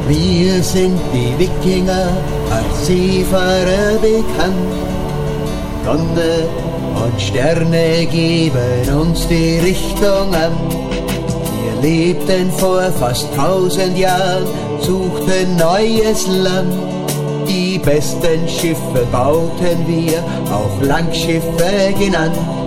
Wir sind die Wikinger, als Seefahrer bekannt. Sonne und Sterne geben uns die Richtung an. Wir lebten vor fast 1000 Jahren, suchten neues Land. Die besten Schiffe bauten wir, auch Langschiffe genannt.